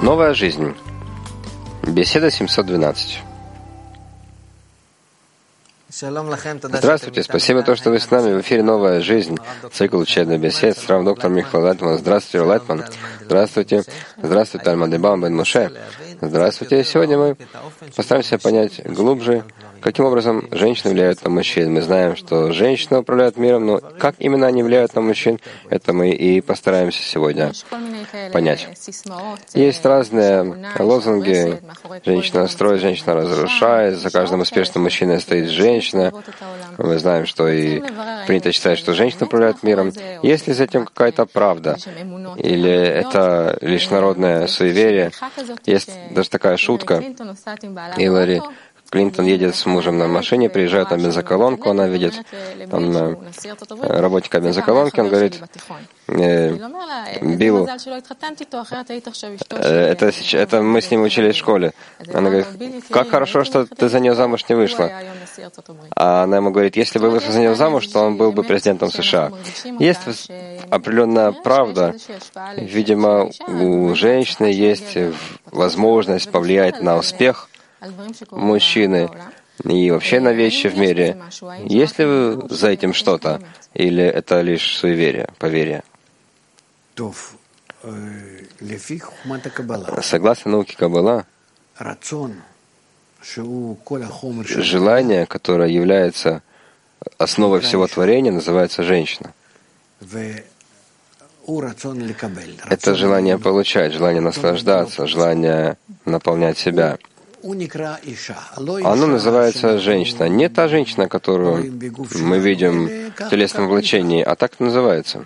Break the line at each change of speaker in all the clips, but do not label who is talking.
Новая жизнь. Беседа 712. Здравствуйте, спасибо, что вы с нами. В эфире «Новая жизнь», цикл учебных бесед с равдоктором Михаилом Лайтманом. Здравствуйте, Лайтман. Здравствуйте. Здравствуйте, Альмадебам бен Муше. Здравствуйте. Сегодня мы постараемся понять глубже, каким образом женщины влияют на мужчин. Мы знаем, что женщины управляют миром, но как именно они влияют на мужчин, это мы и постараемся сегодня понять. Есть разные лозунги. Женщина строит, женщина разрушает. За каждым успешным мужчиной стоит женщина. Мы знаем, что и принято считать, что женщины управляют миром. Есть ли за этим какая-то правда? Или это лишь народное суеверие? Есть даже такая шутка. Хиллари Клинтон едет с мужем на машине, приезжает на бензоколонку, она видит там работника бензоколонки, он говорит Биллу, это мы с ним учились в школе. Она говорит, как хорошо, что ты за нее замуж не вышла. А она ему говорит, если бы вышла за нее замуж, то он был бы президентом США. Есть определенная правда. Видимо, у женщины есть возможность повлиять на успех мужчины и вообще на вещи в мире. Есть ли за этим что-то? Или это лишь суеверие, поверье? Согласно науке Каббала, желание, которое является основой всего творения, называется женщина. Это желание получать, желание наслаждаться, желание наполнять себя. Оно называется женщина. Не та женщина, которую мы видим в телесном влечении, а так называется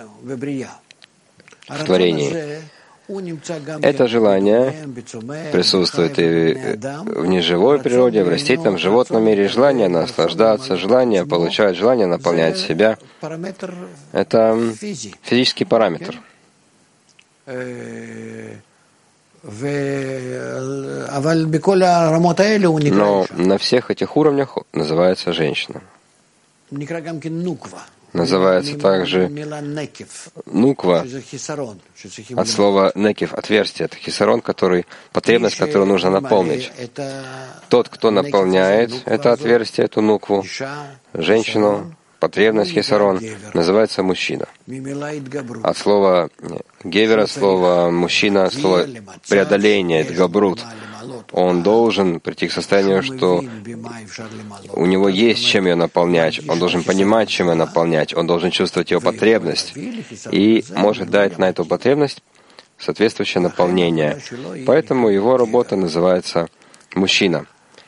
в творении. Это желание присутствует и в неживой природе, в растительном, животном мире. Желание наслаждаться, желание получать, желание наполнять себя. Это физический параметр. Но на всех этих уровнях называется женщина. Называется также нуква, от слова некив, отверстие. Это хисарон, потребность, которую нужно наполнить. Тот, кто наполняет это отверстие, эту нукву, женщину, потребность хисарон, называется мужчина. От слова гевера, слова мужчина, слово преодоление, это габрут. Он должен прийти к состоянию, что у него есть чем ее наполнять, он должен понимать, чем ее наполнять, он должен чувствовать ее потребность и может дать на эту потребность соответствующее наполнение. Поэтому его работа называется мужчина.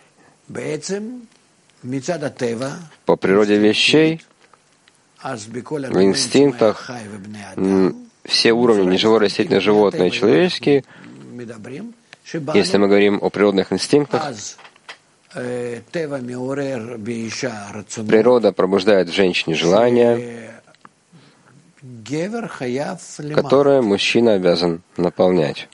По природе вещей, в инстинктах, все уровни неживой, растительный, животное и человеческие, если мы говорим о природных инстинктах, природа пробуждает в женщине желание, которое мужчина обязан наполнять.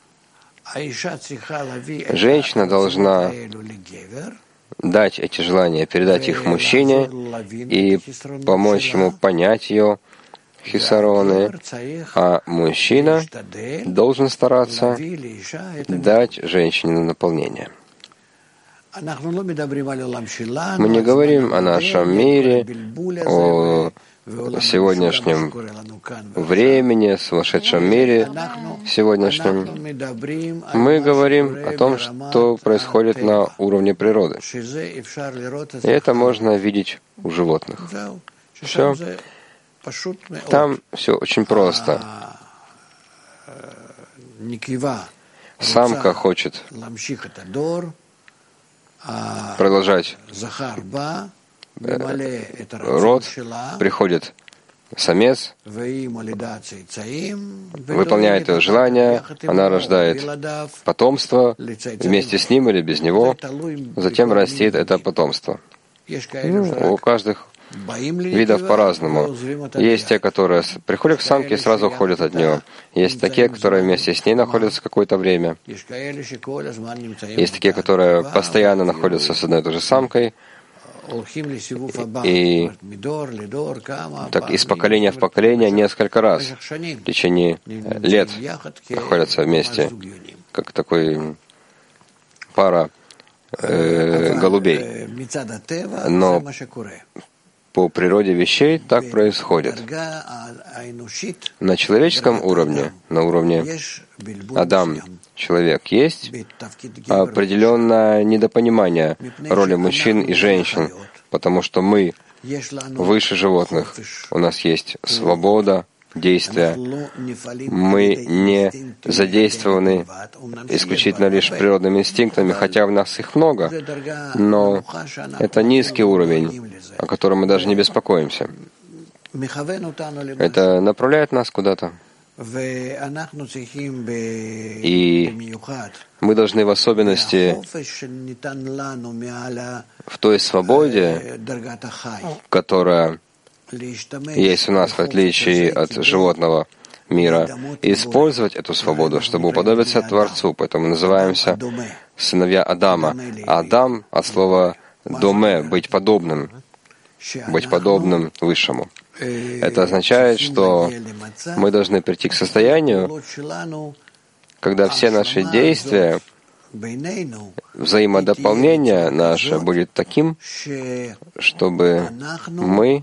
Женщина должна дать эти желания, передать их мужчине и помочь ему понять ее хисароны, а мужчина должен стараться дать женщине наполнение. Мы не говорим о нашем мире, о сегодняшнем времени, сумасшедшем мире сегодняшнем. Мы говорим о том, что происходит на уровне природы. И это можно видеть у животных. Все. Там все очень просто. Самка хочет продолжать род, приходит самец, выполняет ее желание, она рождает потомство вместе с ним или без него, затем растит это потомство. У каждых видов по-разному. Есть те, которые приходят к самке и сразу уходят от нее. Есть такие, которые вместе с ней находятся какое-то время. Есть такие, которые постоянно находятся с одной и той же самкой. И так из поколения в поколение несколько раз в течение лет находятся вместе. как такой пара голубей. Но по природе вещей так происходит. На человеческом уровне, на уровне Адам, человек, есть определенное недопонимание роли мужчин и женщин, потому что мы выше животных. У нас есть свобода действия. Мы не задействованы исключительно лишь природными инстинктами, хотя в нас их много, но это низкий уровень, о котором мы даже не беспокоимся. Это направляет нас куда-то. И мы должны в особенности в той свободе, которая есть у нас, в отличие от животного мира, использовать эту свободу, чтобы уподобиться Творцу. Поэтому мы называемся сыновья Адама. Адам от слова «доме» — быть подобным Высшему. Это означает, что мы должны прийти к состоянию, когда все наши действия, взаимодополнение наше будет таким, чтобы мы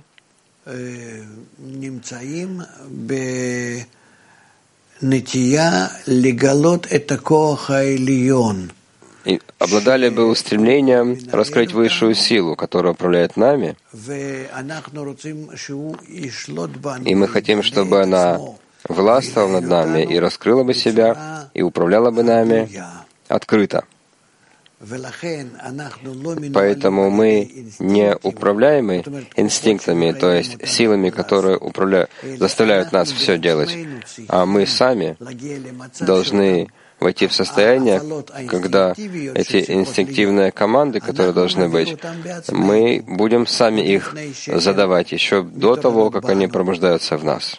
и обладали бы устремлением раскрыть высшую силу, которая управляет нами, и мы хотим, чтобы она властвовала над нами и раскрыла бы себя, и управляла бы нами открыто. Поэтому мы не управляемы инстинктами, то есть силами, которые заставляют нас все делать, а мы сами должны войти в состояние, когда эти инстинктивные команды, которые должны быть, мы будем сами их задавать еще до того, как они пробуждаются в нас.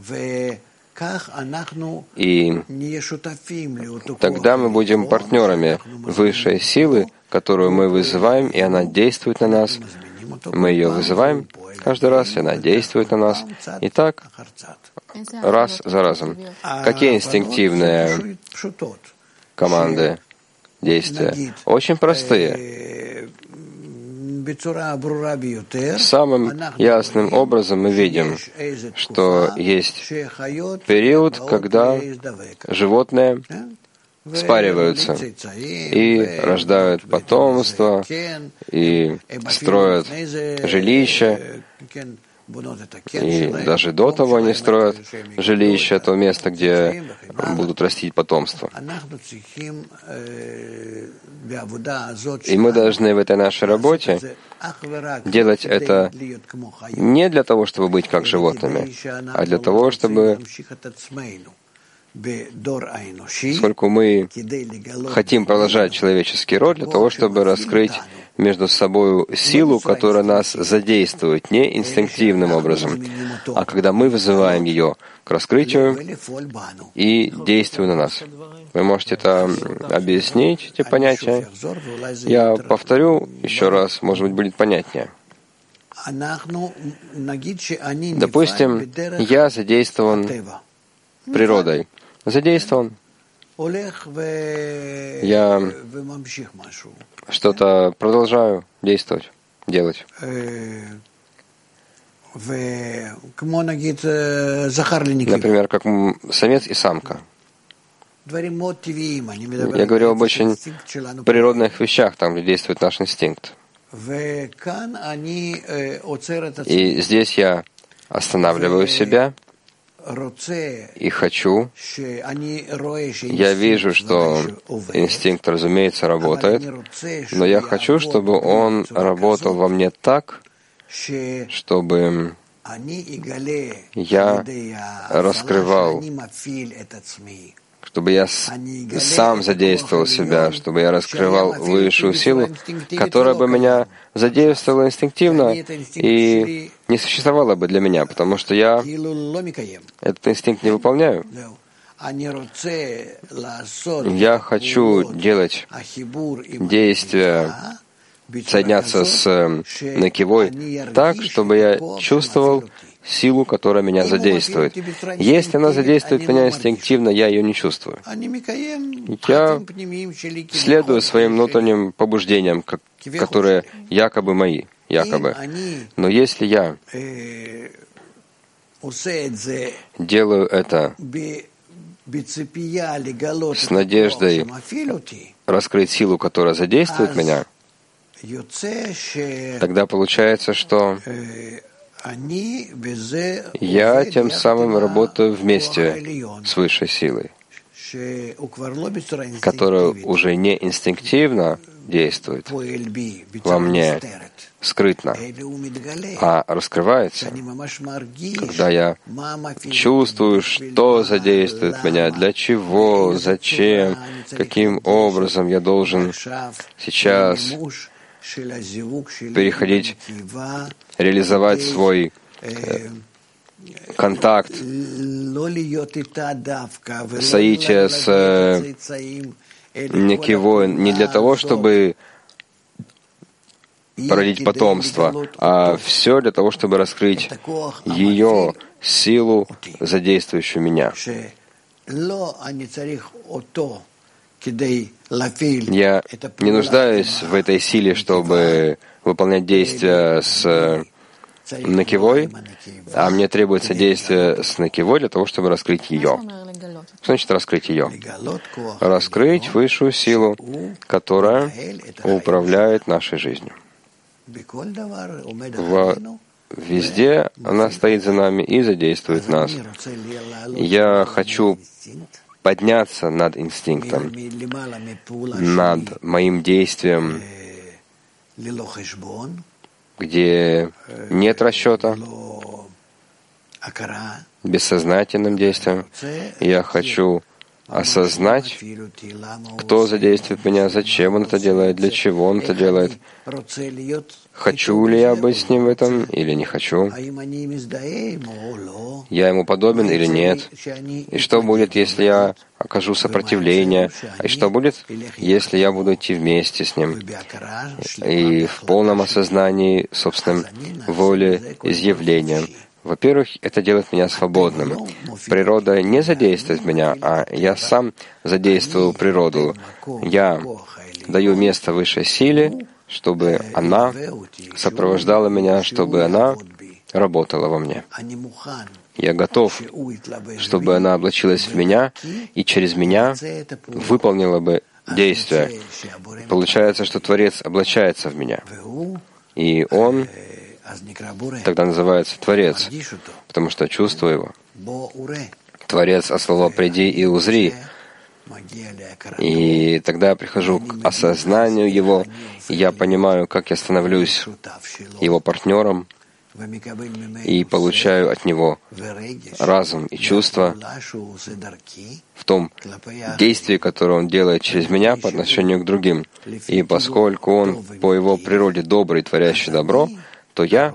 И тогда мы будем партнерами высшей силы, которую мы вызываем, и она действует на нас. Мы ее вызываем каждый раз, и она действует на нас. И так, раз за разом. Какие инстинктивные команды, действия? Очень простые. Самым ясным образом мы видим, что есть период, когда животные спариваются и рождают потомство, и строят жилища, и даже до того они строят жилище, то место, где будут растить потомство. И мы должны в этой нашей работе делать это не для того, чтобы быть как животными, а для того, чтобы, поскольку мы хотим продолжать человеческий род, для того, чтобы раскрыть между собой силу, которая нас задействует не инстинктивным образом, а когда мы вызываем ее к раскрытию и действию на нас. Вы можете это объяснить, эти понятия? Я повторю еще раз, может быть, будет понятнее. Допустим, я задействован природой. Задействован. Я что-то продолжаю действовать, делать. Например, как самец и самка. Я говорю об очень природных вещах, там, где действует наш инстинкт. И здесь я останавливаю себя и хочу. Я вижу, что инстинкт, разумеется, работает, но я хочу, чтобы он работал во мне так, чтобы я раскрывал, чтобы я сам задействовал себя, чтобы я раскрывал высшую силу, которая бы меня задействовала инстинктивно и не существовала бы для меня, потому что я этот инстинкт не выполняю. Я хочу делать действия соединяться с Накивой так, чтобы я чувствовал силу, которая меня задействует. Если она задействует меня инстинктивно, я ее не чувствую. Я следую своим внутренним побуждениям, которые якобы мои, якобы. Но если я делаю это с надеждой раскрыть силу, которая задействует меня, тогда получается, что я тем самым работаю вместе с высшей силой, которая уже не инстинктивно действует во мне скрытно, а раскрывается, когда я чувствую, что задействует меня, для чего, зачем, каким образом я должен сейчас переходить, реализовать свой контакт, соитие с Никивой не для того, чтобы породить потомство, а все для того, чтобы раскрыть ее силу, задействующую меня. Я не нуждаюсь в этой силе, чтобы выполнять действия с Накивой, а мне требуется действие с Накивой для того, чтобы раскрыть ее. Что значит раскрыть ее? Раскрыть высшую силу, которая управляет нашей жизнью. Везде она стоит за нами и задействует нас. Я хочу подняться над инстинктом, над моим действием, где нет расчета, бессознательным действием. Я хочу осознать, кто задействует меня, зачем он это делает, для чего он это делает. Хочу ли я быть с ним в этом или не хочу? Я ему подобен или нет? И что будет, если я окажу сопротивление? И что будет, если я буду идти вместе с ним? И в полном осознании собственной воли изъявления. Во-первых, это делает меня свободным. Природа не задействует меня, а я сам задействую природу. Я даю место высшей силе, чтобы она сопровождала меня, чтобы она работала во мне. Я готов, чтобы она облачилась в меня и через меня выполнила бы действие. Получается, что Творец облачается в меня. И Он тогда называется Творец, потому что чувствую его. Творец от слова «приди и узри». И тогда я прихожу к осознанию его, и я понимаю, как я становлюсь его партнером, и получаю от него разум и чувство в том действии, которое он делает через меня по отношению к другим. И поскольку он по его природе добрый, творящий добро, то я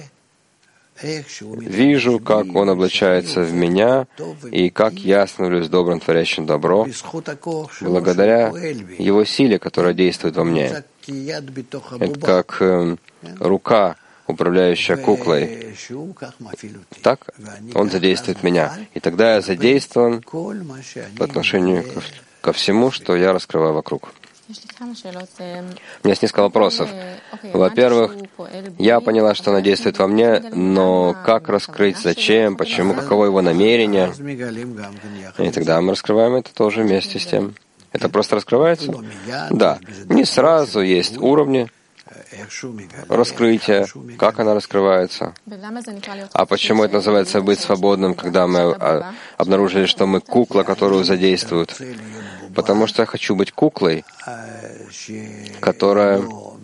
вижу, как он облачается в меня, и как я становлюсь добрым, творящим добро, благодаря его силе, которая действует во мне. Это как рука, управляющая куклой. Так он задействует меня. И тогда я задействован по отношению ко всему, что я раскрываю вокруг. У меня есть несколько вопросов. Во-первых, я поняла, что она действует во мне, но как раскрыть, зачем, почему, каково его намерение? И тогда мы раскрываем это тоже вместе с тем. Это просто раскрывается? Да. Не сразу есть уровни раскрытия, как она раскрывается. А почему это называется быть свободным, когда мы обнаружили, что мы кукла, которую задействуют? Потому что я хочу быть куклой, которая,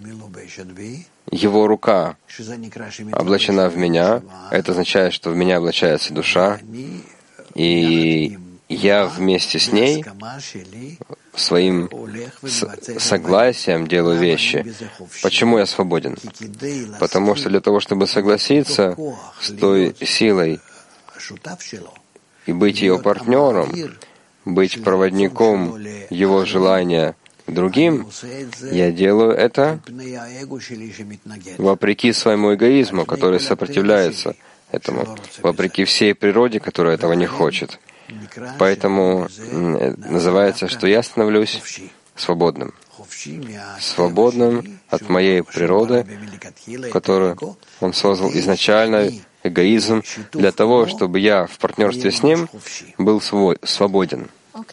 его рука облачена в меня. Это означает, что в меня облачается душа, и я вместе с ней своим согласием делаю вещи. Почему я свободен? Потому что для того, чтобы согласиться с той силой и быть ее партнером, быть проводником его желания другим, я делаю это вопреки своему эгоизму, который сопротивляется этому, вопреки всей природе, которая этого не хочет. Поэтому называется, что я становлюсь свободным. Свободным от моей природы, которую Он создал изначально, эгоизм, для того, чтобы я в партнерстве с Ним был свободен.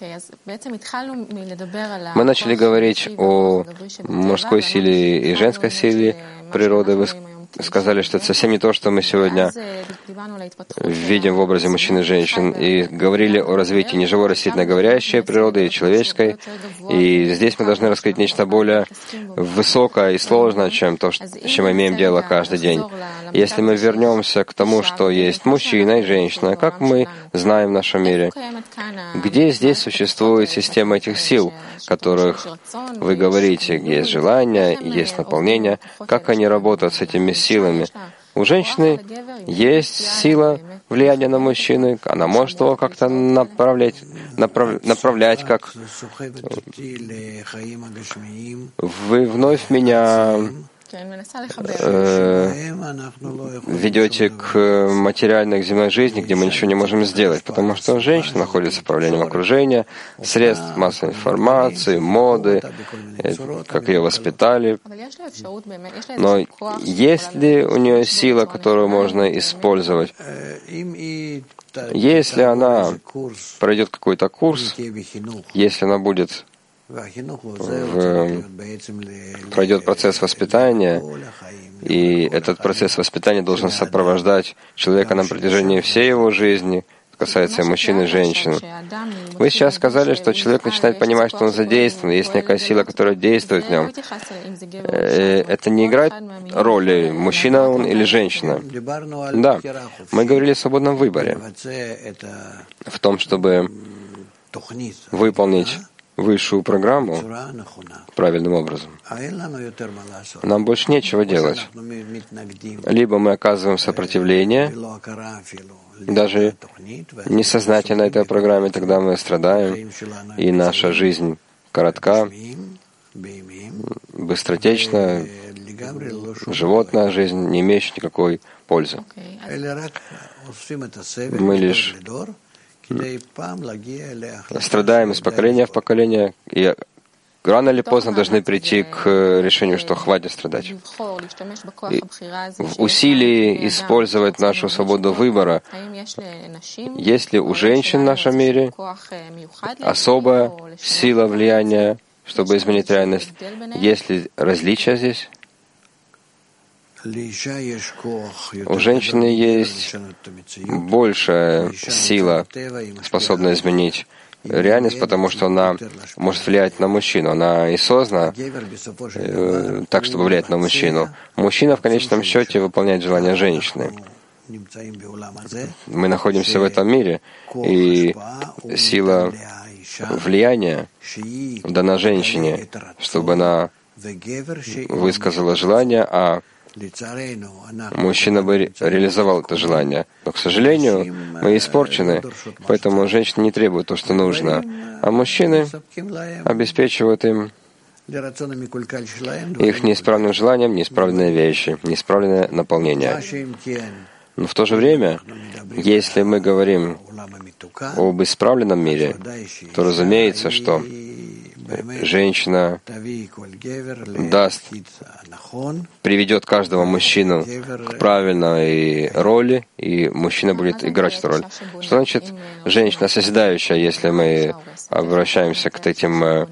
Мы начали говорить о мужской силе и женской силе природы. Вы сказали, что это совсем не то, что мы сегодня видим в образе мужчин и женщин, и говорили о развитии неживой растительно говорящей природы и человеческой. И здесь мы должны раскрыть нечто более высокое и сложное, чем то, с чем мы имеем дело каждый день. Если мы вернемся к тому, что есть мужчина и женщина, как мы знаем в нашем мире, где здесь существует система этих сил, которых вы говорите, есть желание, есть наполнение, как они работают с этими силами? У женщины есть сила влияния на мужчину, она может его как-то направлять, как вы вновь меня ведете к материальной земной жизни, где мы ничего не можем сделать, потому что женщина находится в управлении окружения, средств массовой информации, моды, как ее воспитали. Но есть ли у нее сила, которую можно использовать? Если она пройдет какой-то курс, если она будет пройдет процесс воспитания, и этот процесс воспитания должен сопровождать человека на протяжении всей его жизни, касается и мужчин и женщин. Вы сейчас сказали, что человек начинает понимать, что он задействован, есть некая сила, которая действует в нем. Это не играет роли, мужчина он или женщина. Да, мы говорили о свободном выборе, в том, чтобы выполнить высшую программу правильным образом. Нам больше нечего делать. Либо мы оказываем сопротивление, даже несознательно этой программе, тогда мы страдаем, и наша жизнь коротка, быстротечна, животная жизнь, не имеющая никакой пользы. Мы лишь страдаем из поколения в поколение, и рано или поздно должны прийти к решению, что хватит страдать. И в усилии использовать нашу свободу выбора, есть ли у женщин в нашем мире особая сила влияния, чтобы изменить реальность? Есть ли различия здесь? У женщины есть большая сила, способная изменить реальность, потому что она может влиять на мужчину. Она и создана так, чтобы влиять на мужчину. Мужчина в конечном счете выполняет желания женщины. Мы находимся в этом мире, и сила влияния дана женщине, чтобы она высказала желание, а мужчина бы реализовал это желание. Но, к сожалению, мы испорчены, поэтому женщины не требуют то, что нужно, а мужчины обеспечивают им их неисправным желанием неисправленные вещи, неисправленное наполнение. Но в то же время, если мы говорим об исправленном мире, то разумеется, что женщина приведет каждого мужчину к правильной роли, и мужчина будет играть эту роль. Что значит женщина созидающая, если мы обращаемся к этим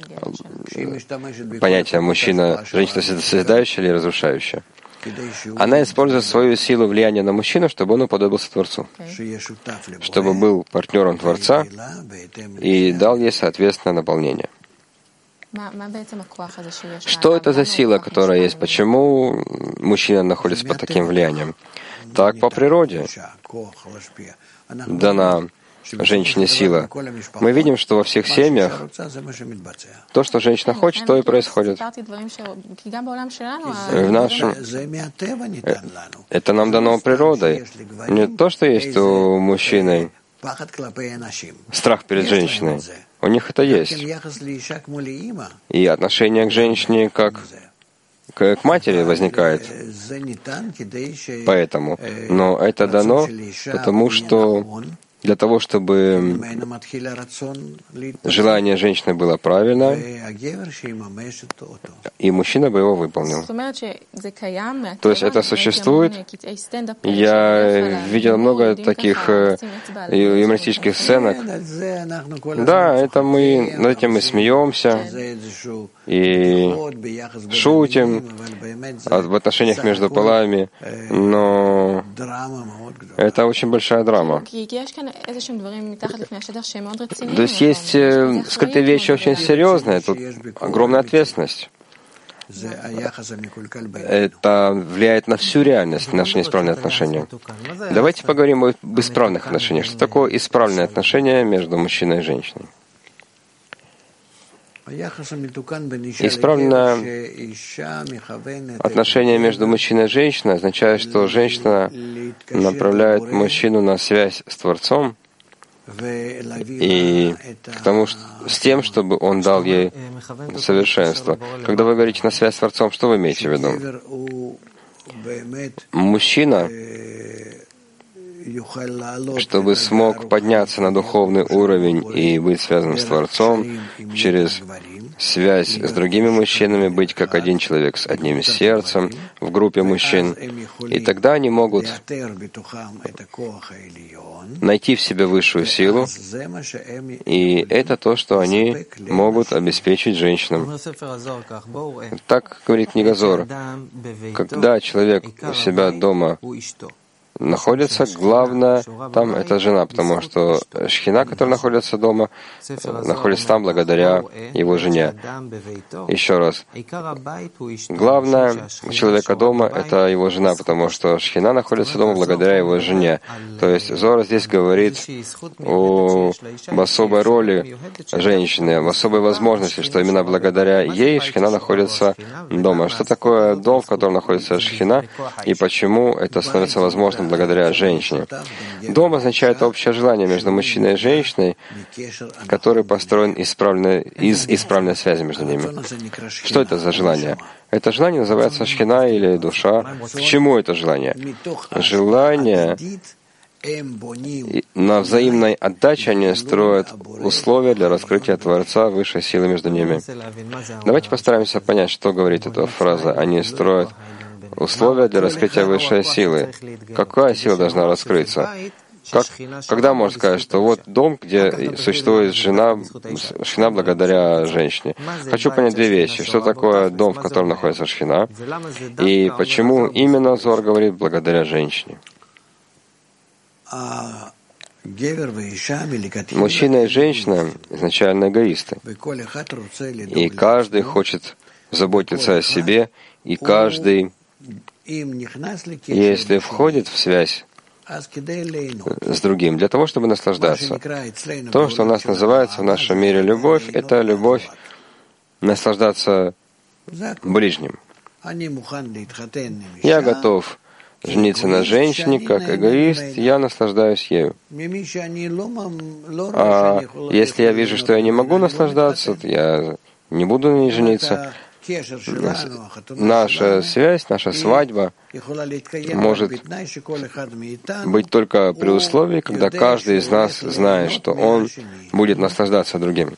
понятиям мужчина, женщина созидающая или разрушающая? Она использует свою силу влияния на мужчину, чтобы он уподобился Творцу, чтобы был партнером Творца и дал ей соответственное наполнение. Что это за сила, которая есть? Почему мужчина находится под таким влиянием? Так по природе дана женщине сила. Мы видим, что во всех семьях то, что женщина хочет, то и происходит. В нашем... Это нам дано природой. Не то, что есть у мужчины страх перед женщиной. У них это есть. И отношение к женщине как к матери возникает. Поэтому. Но это дано, потому что для того, чтобы желание женщины было правильно, и мужчина бы его выполнил. То есть это существует. Я видел много таких юмористических сценок. Да, это над этим мы смеемся и шутим в отношениях между полами, но это очень большая драма. То есть есть скрытые вещи очень серьезные, тут огромная ответственность. Это влияет на всю реальность, наши неисправные отношения. Давайте поговорим об исправных отношениях. Что такое исправленное отношение между мужчиной и женщиной? Исправленное отношение между мужчиной и женщиной означает, что женщина направляет мужчину на связь с Творцом и с тем, чтобы он дал ей совершенство. Когда вы говорите на связь с Творцом, что вы имеете в виду? Мужчина, чтобы смог подняться на духовный уровень и быть связанным с Творцом через связь с другими мужчинами, быть как один человек с одним сердцем в группе мужчин, и тогда они могут найти в себе высшую силу, и это то, что они могут обеспечить женщинам. Так говорит книга Зор. Когда человек у себя дома находится, главное там это жена, потому что Шхина, которая находится дома, находится там благодаря его жене. Еще раз. Главное у человека дома это его жена, потому что Шхина находится дома благодаря его жене. То есть Зора здесь говорит об особой роли женщины, об особой возможности, что именно благодаря ей Шхина находится дома. Что такое дом, в котором находится Шхина, и почему это становится возможным благодаря женщине? Дом означает общее желание между мужчиной и женщиной, который построен из исправленной связи между ними. Что это за желание? Это желание называется Шхина или душа. К чему это желание? Желание на взаимной отдаче они строят условия для раскрытия Творца, высшей силы между ними. Давайте постараемся понять, что говорит эта фраза. Они строят условия для раскрытия высшей силы. Какая сила должна раскрыться? Когда можно сказать, что вот дом, где существует Шхина благодаря женщине? Хочу понять две вещи. Что такое дом, в котором находится Шхина? И почему именно Зор говорит благодаря женщине? Мужчина и женщина изначально эгоисты. И каждый хочет заботиться о себе, и каждый, если входит в связь с другим, для того, чтобы наслаждаться. То, что у нас называется в нашем мире любовь, это любовь наслаждаться ближним. Я готов жениться на женщине, как эгоист, я наслаждаюсь ею. А если я вижу, что я не могу наслаждаться, я не буду на ней жениться. Наша связь, наша свадьба может быть только при условии, когда каждый из нас знает, что он будет наслаждаться другим.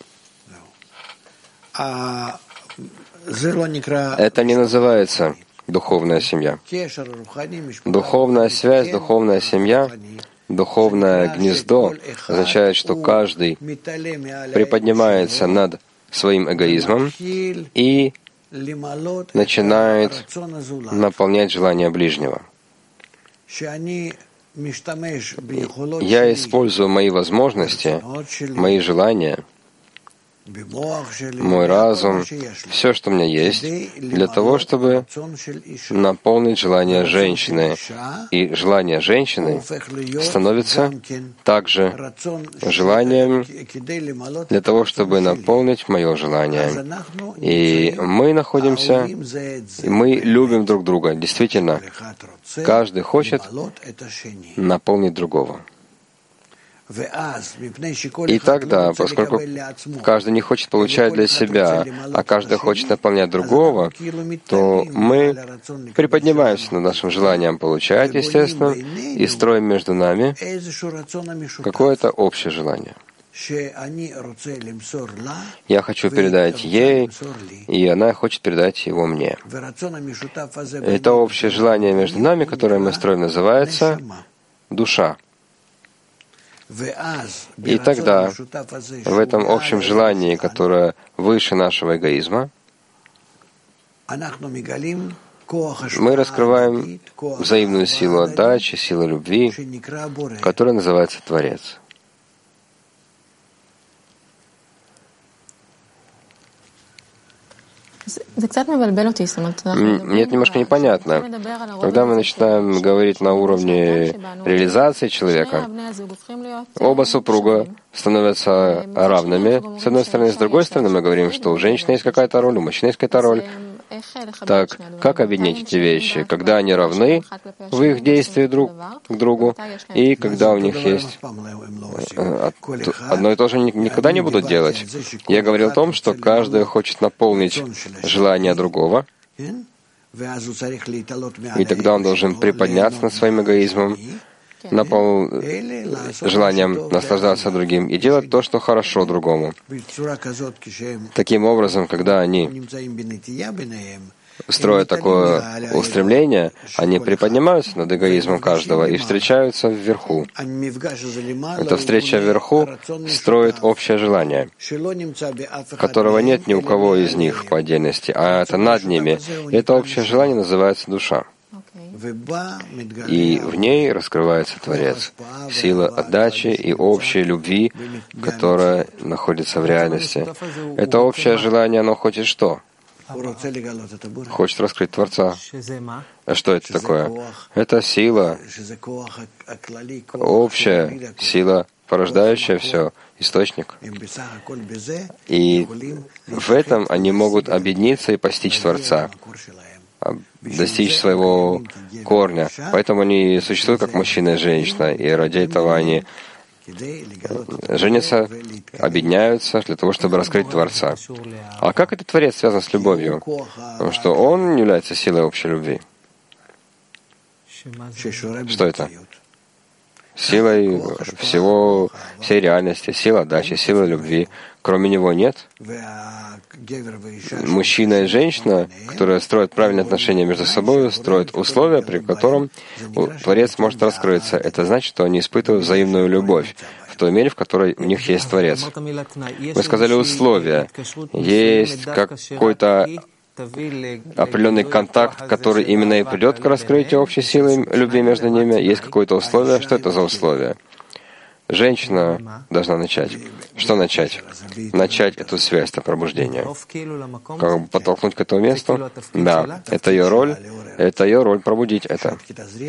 Это не называется духовная семья. Духовная связь, духовная семья, духовное гнездо означает, что каждый приподнимается над своим эгоизмом и начинает наполнять желание ближнего. Я использую мои возможности, мои желания, мой разум, все, что у меня есть, для того, чтобы наполнить желание женщины. И желание женщины становится также желанием для того, чтобы наполнить мое желание. И мы находимся, мы любим друг друга. Действительно, каждый хочет наполнить другого. И тогда, поскольку каждый не хочет получать для себя, а каждый хочет наполнять другого, то мы приподнимаемся над нашим желанием получать, естественно, и строим между нами какое-то общее желание. Я хочу передать ей, и она хочет передать его мне. Это общее желание между нами, которое мы строим, называется душа. И тогда в этом общем желании, которое выше нашего эгоизма, мы раскрываем взаимную силу отдачи, силу любви, которая называется Творец.
Мне это
немножко непонятно. Когда мы начинаем говорить на уровне реализации человека, оба супруга становятся равными. С одной стороны, с другой стороны, мы говорим, что у женщины есть какая-то роль, у мужчины есть какая-то роль. Так, как объединить эти вещи? Когда они равны в их действии друг к другу, и когда у них есть одно и то же, никогда не будут делать. Я говорил о том, что каждый хочет наполнить желание другого, и тогда он должен приподняться над своим эгоизмом, желанием наслаждаться другим и делать то, что хорошо другому. Таким образом, когда они строят такое устремление, они приподнимаются над эгоизмом каждого и встречаются вверху. Эта встреча вверху строит общее желание, которого нет ни у кого из них по отдельности, а это над ними. И это общее желание называется душа. И в ней раскрывается Творец, сила отдачи и общей любви, которая находится в реальности. Это общее желание, оно хочет что? Хочет раскрыть Творца. А что это такое? Это сила, общая сила, порождающая все, источник. И в этом они могут объединиться и постичь Творца, достичь своего корня. Поэтому они существуют как мужчина и женщина, и ради этого они женятся, объединяются для того, чтобы раскрыть Творца. А как этот Творец связан с любовью? Потому что он является силой общей любви. Что это? Силой всей реальности, сила отдачи, сила любви. Кроме него нет. Мужчина и женщина, которые строят правильные отношения между собой, строят условия, при котором Творец может раскрыться. Это значит, что они испытывают взаимную любовь в той мере, в которой у них есть Творец. Вы сказали условия. Есть какой-то определенный контакт, который именно и придет к раскрытию общей силы любви между ними. Есть какое-то условие. Что это за условие? Женщина должна начать. Что начать? Начать эту связь, это пробуждение. Как бы подтолкнуть к этому месту? Да, это ее роль. Это ее роль пробудить это.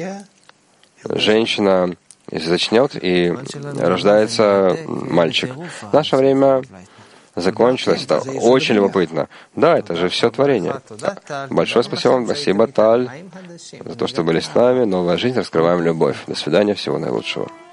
Женщина зачнет, и рождается мальчик. В наше время закончилось. Это очень любопытно. Да, это же все творение. Большое спасибо вам. Спасибо, Таль, за то, что были с нами. Новая жизнь. Раскрываем любовь. До свидания. Всего наилучшего.